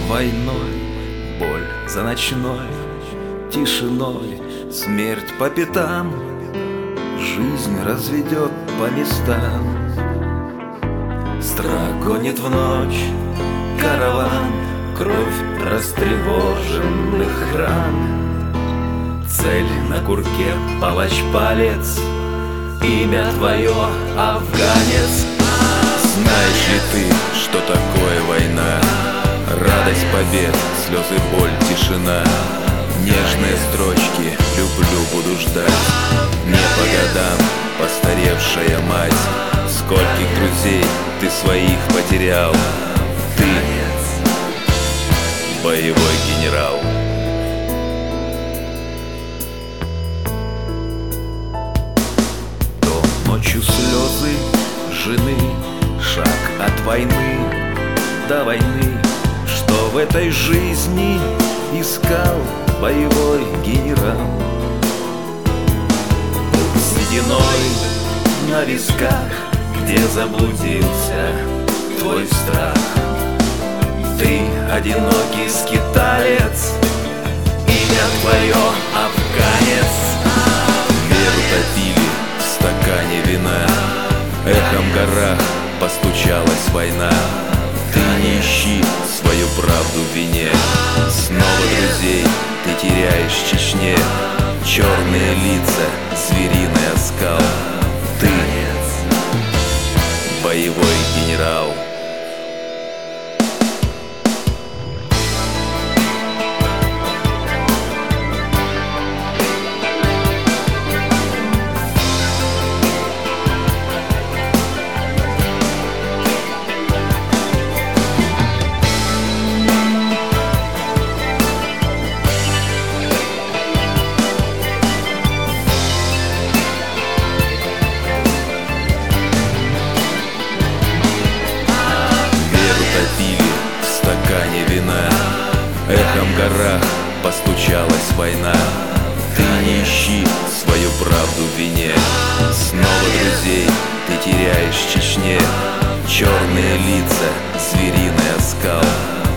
войной, боль за ночной тишиной, смерть по пятам, жизнь разведет по местам. Страх гонит в ночь караван, кровь растревоженных ран. Цель на курке, палач палец, имя твое афганец. Знаешь ли ты, что такое война? Радость побед, слезы, боль, тишина. Нежные строчки, люблю, буду ждать. Не по годам, постаревшая мать. Скольких друзей ты своих потерял? Ты боевой генерал. То ночью слезы жены, шаг от войны до войны. Что в этой жизни искал боевой генерал? Сединой на висках, где заблудился твой страх. Ты одинокий скиталец, имя твое афганец. Веру топили в стакане вина, эхом в горах постучалась война. Ты не ищи свою правду в вине, снова друзей ты теряешь в Чечне. Черные лица, звериный оскал. Ты боевой генерал. Эхом в горах постучалась война. Ты не ищи свою правду в вине, снова друзей ты теряешь в Чечне. Черные лица, звериный оскал.